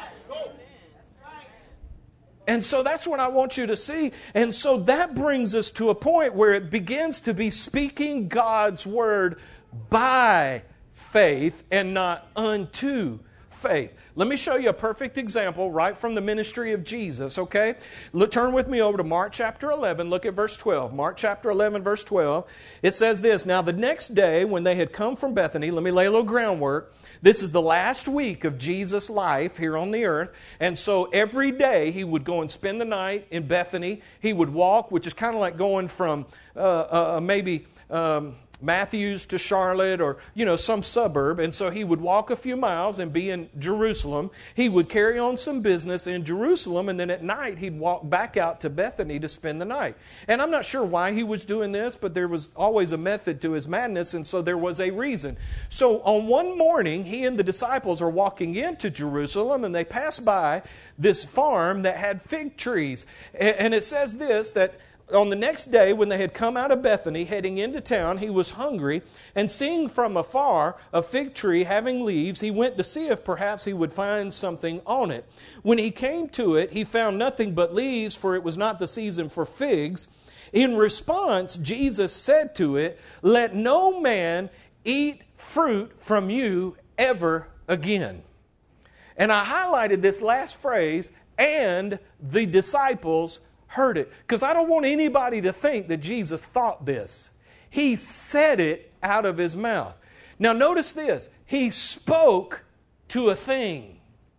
[SPEAKER 1] And so that's what I want you to see. And so that brings us to a point where it begins to be speaking God's word by faith and not unto faith. Let me show you a perfect example right from the ministry of Jesus, okay? Look, turn with me over to Mark chapter eleven. Look at verse twelve. Mark chapter eleven, verse twelve. It says this, "Now the next day when they had come from Bethany," let me lay a little groundwork. This is the last week of Jesus' life here on the earth. And so every day he would go and spend the night in Bethany. He would walk, which is kind of like going from uh, uh, maybe um, Matthews to Charlotte or, you know, some suburb. And so he would walk a few miles and be in Jerusalem. He would carry on some business in Jerusalem. And then at night he'd walk back out to Bethany to spend the night. And I'm not sure why he was doing this, but there was always a method to his madness. And so there was a reason. So on one morning, he and the disciples are walking into Jerusalem and they pass by this farm that had fig trees. And it says this, that on the next day, when they had come out of Bethany, heading into town, he was hungry, and seeing from afar a fig tree having leaves, he went to see if perhaps he would find something on it. When he came to it, he found nothing but leaves, for it was not the season for figs. In response, Jesus said to it, "Let no man eat fruit from you ever again." And I highlighted this last phrase, "and the disciples heard it," because I don't want anybody to think that Jesus thought this. He said it out of his mouth. Now notice this. He spoke to a thing.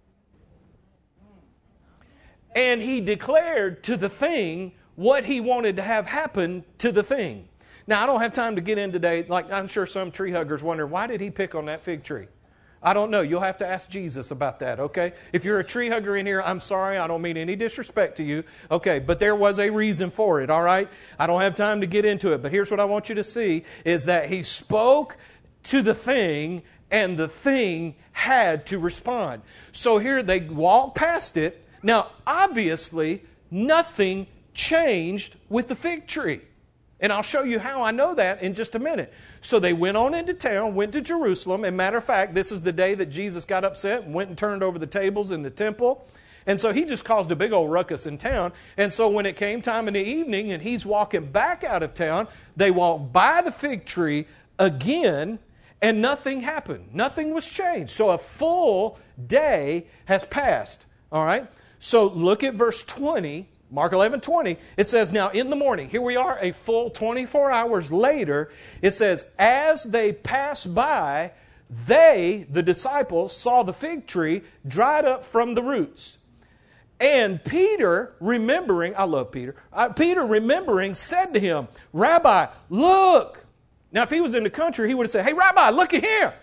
[SPEAKER 1] And he declared to the thing what he wanted to have happen to the thing. Now I don't have time to get in today. Like I'm sure some tree huggers wonder, why did he pick on that fig tree? I don't know. You'll have to ask Jesus about that, okay? If you're a tree hugger in here, I'm sorry. I don't mean any disrespect to you. Okay, but there was a reason for it, all right? I don't have time to get into it, but here's what I want you to see, is that he spoke to the thing, and the thing had to respond. So here they walk past it. Now, obviously, nothing changed with the fig tree. And I'll show you how I know that in just a minute. So they went on into town, went to Jerusalem. And matter of fact, this is the day that Jesus got upset and went and turned over the tables in the temple. And so he just caused a big old ruckus in town. And so when it came time in the evening and he's walking back out of town, they walked by the fig tree again and nothing happened. Nothing was changed. So a full day has passed. All right? So look at verse twenty. Mark eleven twenty, it says, "Now in the morning," here we are a full twenty-four hours later, it says, "As they passed by, they, the disciples, saw the fig tree dried up from the roots. And Peter, remembering," I love Peter, uh, Peter remembering said to him, "Rabbi, look." Now if he was in the country, he would have said, "Hey Rabbi, look at here.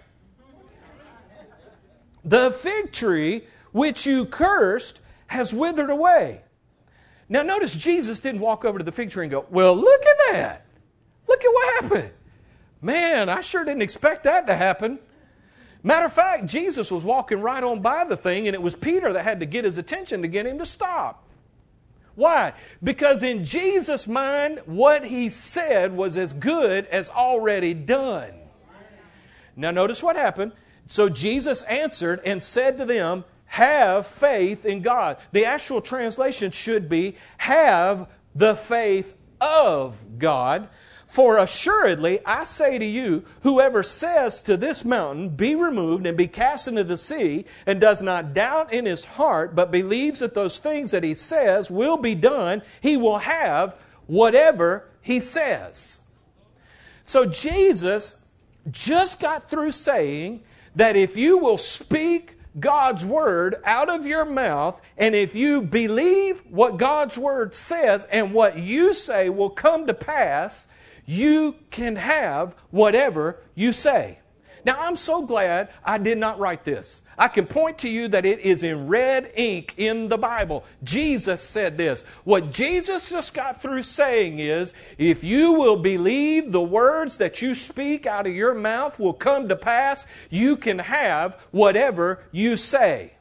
[SPEAKER 1] The fig tree which you cursed has withered away." Now notice Jesus didn't walk over to the fig tree and go, well, look at that. Look at what happened. Man, I sure didn't expect that to happen. Matter of fact, Jesus was walking right on by the thing, and it was Peter that had to get his attention to get him to stop. Why? Because in Jesus' mind, what he said was as good as already done. Now notice what happened. So Jesus answered and said to them, have faith in God. The actual translation should be, have the faith of God. For assuredly, I say to you, whoever says to this mountain, be removed and be cast into the sea, and does not doubt in his heart, but believes that those things that he says will be done, he will have whatever he says. So Jesus just got through saying that if you will speak God's Word out of your mouth, and if you believe what God's Word says and what you say will come to pass, you can have whatever you say. Now, I'm so glad I did not write this. I can point to you that it is in red ink in the Bible. Jesus said this. What Jesus just got through saying is, if you will believe the words that you speak out of your mouth will come to pass, you can have whatever you say.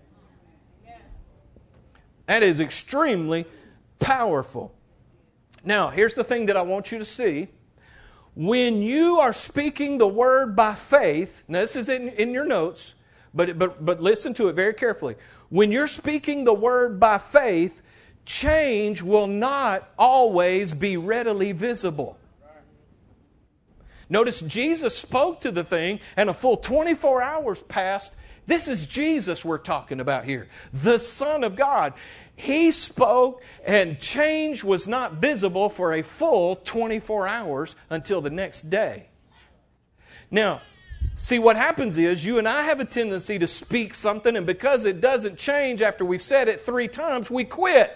[SPEAKER 1] That is extremely powerful. Now, here's the thing that I want you to see. When you are speaking the word by faith, now this is in, in your notes, but, but, but listen to it very carefully. When you're speaking the word by faith, change will not always be readily visible. Notice Jesus spoke to the thing, and a full twenty-four hours passed. This is Jesus we're talking about here, the Son of God. He spoke, and change was not visible for a full twenty-four hours until the next day. Now, see, what happens is you and I have a tendency to speak something, and because it doesn't change after we've said it three times, we quit.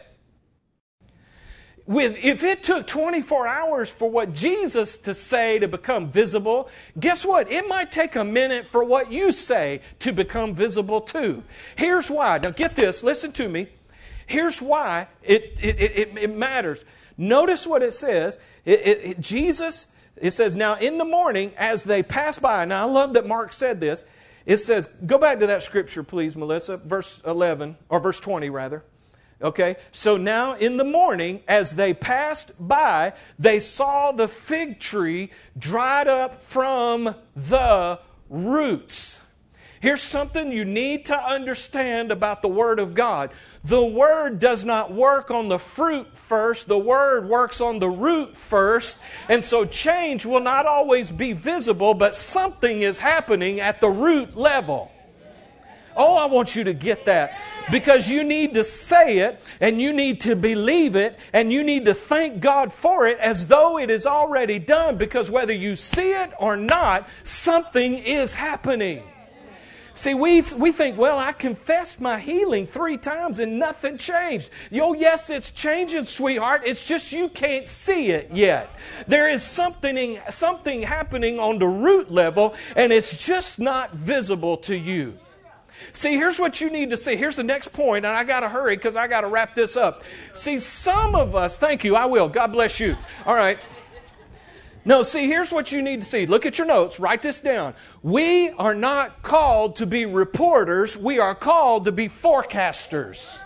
[SPEAKER 1] With, if it took twenty-four hours for what Jesus to say to become visible, guess what? It might take a minute for what you say to become visible too. Here's why. Now get this, listen to me. Here's why it, it, it, it matters. Notice what it says. It, it, it, Jesus, it says, now in the morning as they pass by. Now I love that Mark said this. It says, go back to that scripture please, Melissa, verse eleven, or verse twenty rather. Okay, so now in the morning as they passed by, they saw the fig tree dried up from the roots. Here's something you need to understand about the Word of God. The Word does not work on the fruit first. The Word works on the root first. And so change will not always be visible, but something is happening at the root level. Oh, I want you to get that. Because you need to say it, and you need to believe it, and you need to thank God for it as though it is already done. Because whether you see it or not, something is happening. See, we, we think, well, I confessed my healing three times and nothing changed. Oh, yes, it's changing, sweetheart. It's just you can't see it yet. There is something, something happening on the root level, and it's just not visible to you. See, here's what you need to see. Here's the next point, and I got to hurry because I got to wrap this up. See, some of us, thank you, I will. God bless you. All right. No, see, here's what you need to see. Look at your notes. Write this down. We are not called to be reporters. We are called to be forecasters.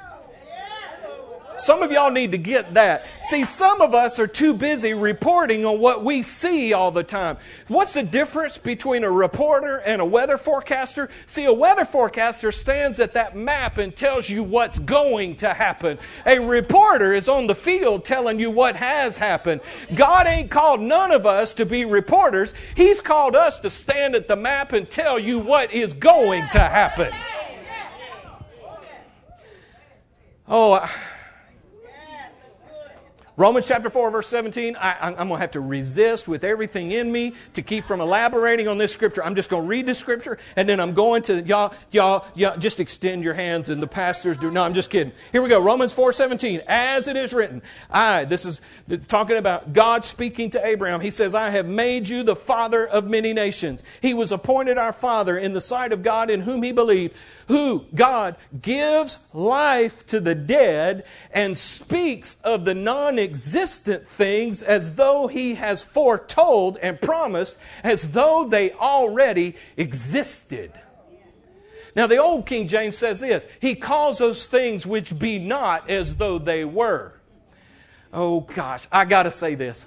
[SPEAKER 1] Some of y'all need to get that. See, some of us are too busy reporting on what we see all the time. What's the difference between a reporter and a weather forecaster? See, a weather forecaster stands at that map and tells you what's going to happen. A reporter is on the field telling you what has happened. God ain't called none of us to be reporters. He's called us to stand at the map and tell you what is going to happen. Oh, I... Romans chapter four, verse seventeen, I, I'm going to have to resist with everything in me to keep from elaborating on this scripture. I'm just going to read this scripture, and then I'm going to, y'all, y'all, y'all, just extend your hands, and the pastors do. No, I'm just kidding. Here we go, Romans four seventeen, as it is written, I, this is talking about God speaking to Abraham. He says, I have made you the father of many nations. He was appointed our father in the sight of God in whom he believed, who, God, gives life to the dead and speaks of the non-existent things as though he has foretold and promised as though they already existed. Now, the old King James says this, he calls those things which be not as though they were. Oh, gosh, I got to say this.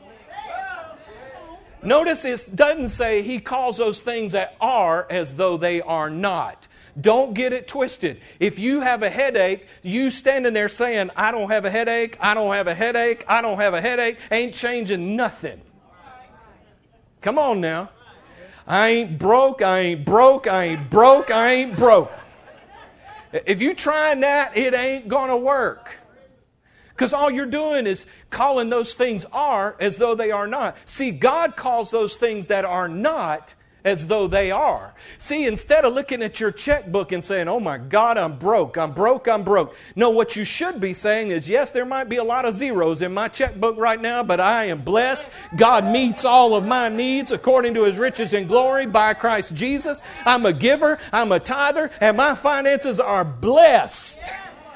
[SPEAKER 1] Notice it doesn't say he calls those things that are as though they are not. Don't get it twisted. If you have a headache, you standing there saying, I don't have a headache, I don't have a headache, I don't have a headache, ain't changing nothing. Come on now. I ain't broke, I ain't broke, I ain't broke, I ain't broke. If you trying that, it ain't going to work. Because all you're doing is calling those things are as though they are not. See, God calls those things that are not as though they are. See, instead of looking at your checkbook and saying, oh my God, I'm broke, I'm broke, I'm broke. No, what you should be saying is, yes, there might be a lot of zeros in my checkbook right now, but I am blessed. God meets all of my needs according to His riches and glory by Christ Jesus. I'm a giver, I'm a tither, and my finances are blessed.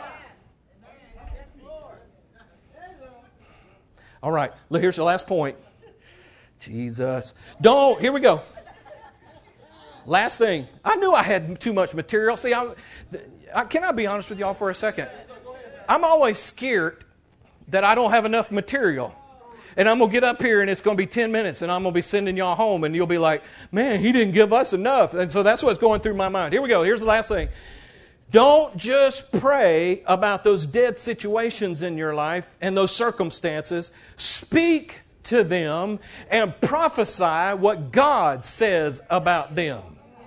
[SPEAKER 1] All right, look, here's the last point. Jesus. Don't, here we go. Last thing, I knew I had too much material. See, I, I, can I be honest with y'all for a second? I'm always scared that I don't have enough material. And I'm going to get up here and it's going to be ten minutes and I'm going to be sending y'all home and you'll be like, man, he didn't give us enough. And so that's what's going through my mind. Here we go. Here's the last thing. Don't just pray about those dead situations in your life and those circumstances. Speak to them and prophesy what God says about them.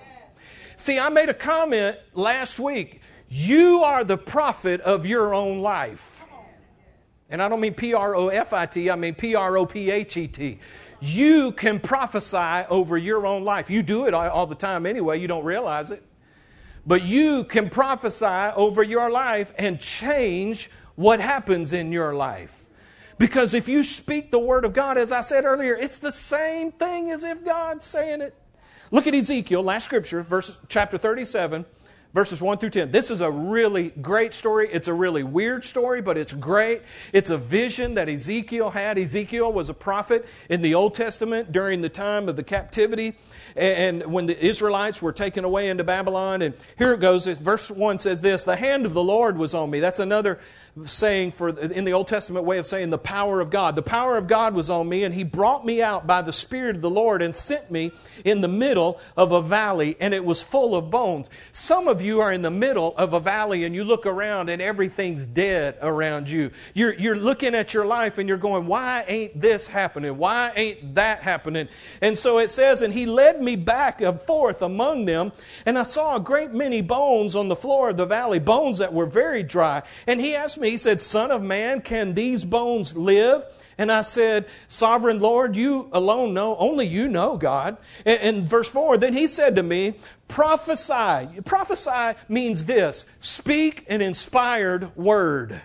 [SPEAKER 1] See, I made a comment last week. You are the prophet of your own life. And I don't mean P R O F I T, I mean P R O P H E T. You can prophesy over your own life. You do it all the time anyway, you don't realize it. But you can prophesy over your life and change what happens in your life. Because if you speak the Word of God, as I said earlier, it's the same thing as if God's saying it. Look at Ezekiel, last scripture, verse, chapter thirty-seven, verses one through ten. This is a really great story. It's a really weird story, but it's great. It's a vision that Ezekiel had. Ezekiel was a prophet in the Old Testament during the time of the captivity and when the Israelites were taken away into Babylon. And here it goes. Verse one says this, the hand of the Lord was on me. That's another saying for in the Old Testament way of saying the power of God. The power of God was on me, and He brought me out by the Spirit of the Lord and sent me in the middle of a valley, and it was full of bones. Some of you are in the middle of a valley, and you look around, and everything's dead around you. You're, you're looking at your life, and you're going, why ain't this happening? Why ain't that happening? And so it says, and He led me back and forth among them, and I saw a great many bones on the floor of the valley, bones that were very dry. And He asked me, He said, Son of man, can these bones live? And I said, Sovereign Lord, you alone know, only you know, God. And, and verse four, then He said to me, prophesy. Prophesy means this, speak an inspired word.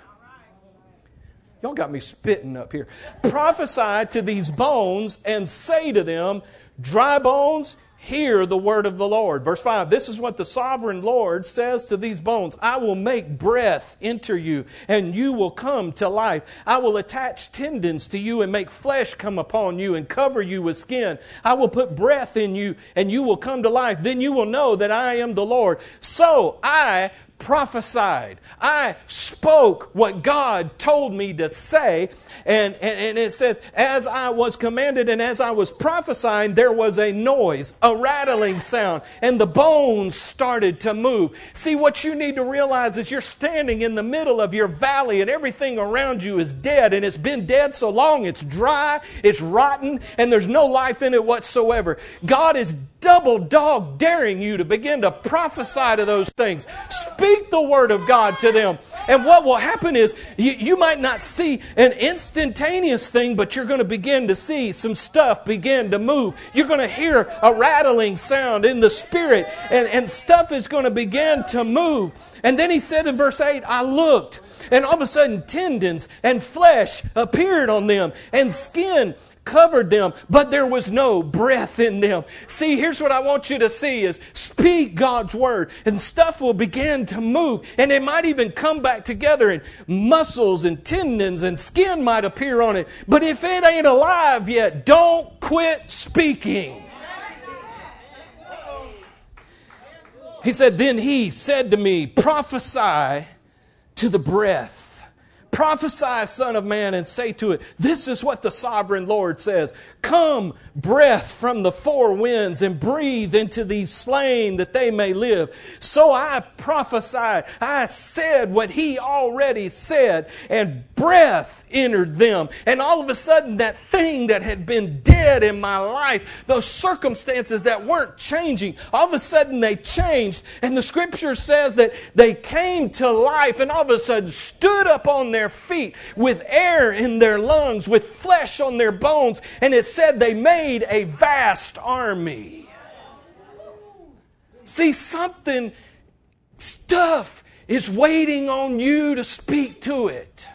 [SPEAKER 1] Y'all got me spitting up here. Prophesy to these bones and say to them, dry bones, hear the word of the Lord. Verse five, this is what the sovereign Lord says to these bones. I will make breath enter you, and you will come to life. I will attach tendons to you and make flesh come upon you and cover you with skin. I will put breath in you, and you will come to life. Then you will know that I am the Lord. So I prophesied. I spoke what God told me to say. And, and, and it says, as I was commanded and as I was prophesying, there was a noise, a rattling sound, and the bones started to move. See, what you need to realize is you're standing in the middle of your valley and everything around you is dead, and it's been dead so long, it's dry, it's rotten, and there's no life in it whatsoever. God is double dog daring you to begin to prophesy to those things. Speak the word of God to them. And what will happen is you, you might not see an instantaneous thing, but you're going to begin to see some stuff begin to move. You're going to hear a rattling sound in the spirit, and, and stuff is going to begin to move. And then he said in verse eight, I looked, and all of a sudden tendons and flesh appeared on them, and skin covered them, but there was no breath in them. See, here's what I want you to see is speak God's word, and stuff will begin to move, and it might even come back together, and muscles and tendons and skin might appear on it. But if it ain't alive yet, don't quit speaking. He said, then he said to me, prophesy to the breath. Prophesy, Son of Man, and say to it, this is what the sovereign Lord says. Come, breath from the four winds, and breathe into these slain that they may live. So I prophesied. I said what he already said, and breath entered them. And all of a sudden, that thing that had been dead in my life, those circumstances that weren't changing, all of a sudden they changed. And the scripture says that they came to life and all of a sudden stood up on their feet with air in their lungs, with flesh on their bones. And it said they made a vast army. See, something, stuff is waiting on you to speak to it.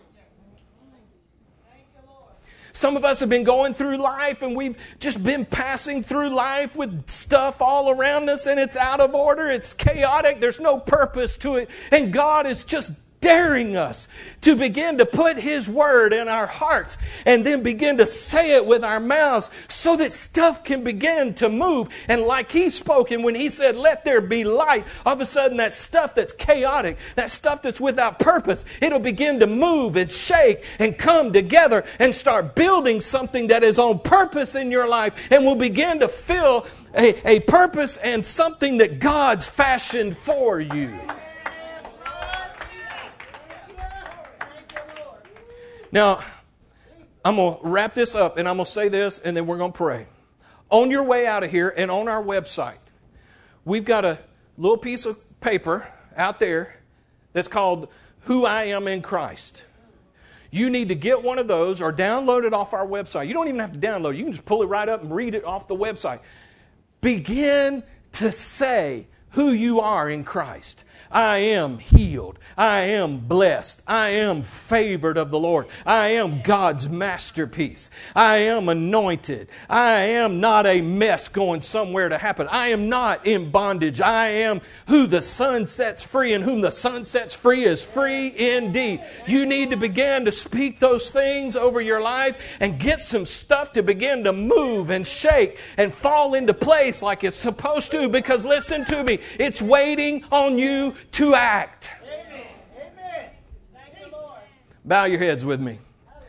[SPEAKER 1] Some of us have been going through life and we've just been passing through life with stuff all around us, and it's out of order, it's chaotic, there's no purpose to it. And God is just daring us to begin to put His Word in our hearts and then begin to say it with our mouths so that stuff can begin to move. And like He spoke, and when He said, let there be light, all of a sudden that stuff that's chaotic, that stuff that's without purpose, it'll begin to move and shake and come together and start building something that is on purpose in your life and will begin to fill a, a purpose and something that God's fashioned for you. Now, I'm going to wrap this up and I'm going to say this and then we're going to pray. On your way out of here and on our website, we've got a little piece of paper out there that's called Who I Am in Christ. You need to get one of those or download it off our website. You don't even have to download it. You can just pull it right up and read it off the website. Begin to say who you are in Christ. I am healed. I am blessed. I am favored of the Lord. I am God's masterpiece. I am anointed. I am not a mess going somewhere to happen. I am not in bondage. I am who the Son sets free, and whom the Son sets free is free indeed. You need to begin to speak those things over your life and get some stuff to begin to move and shake and fall into place like it's supposed to, because listen to me, it's waiting on you to act.
[SPEAKER 2] Amen. Amen. Thank you, Lord.
[SPEAKER 1] Bow your heads with me.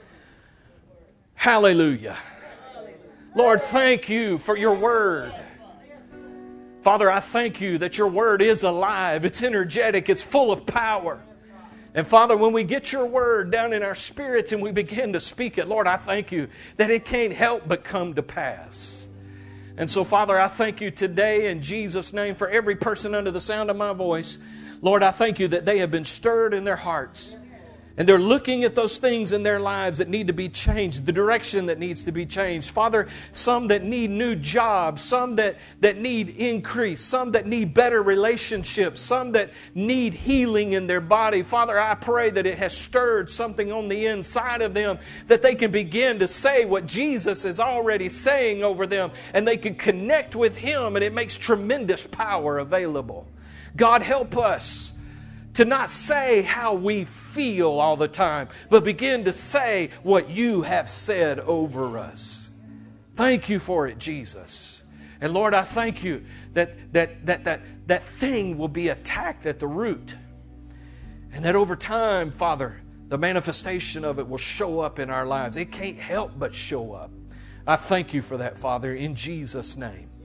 [SPEAKER 1] Hallelujah. Lord, thank you for your word. Father, I thank you that your word is alive. It's energetic. It's full of power. And Father, when we get your word down in our spirits and we begin to speak it, Lord, I thank you that it can't help but come to pass. And so, Father, I thank you today in Jesus' name for every person under the sound of my voice. Lord, I thank you that they have been stirred in their hearts. And they're looking at those things in their lives that need to be changed, the direction that needs to be changed. Father, some that need new jobs, some that, that need increase, some that need better relationships, some that need healing in their body. Father, I pray that it has stirred something on the inside of them, that they can begin to say what Jesus is already saying over them, and they can connect with Him, and it makes tremendous power available. God, help us to not say how we feel all the time, but begin to say what you have said over us. Thank you for it, Jesus. And Lord, I thank you that that that that, that thing will be attacked at the root. And that over time, Father, the manifestation of it will show up in our lives. It can't help but show up. I thank you for that, Father, in Jesus' name.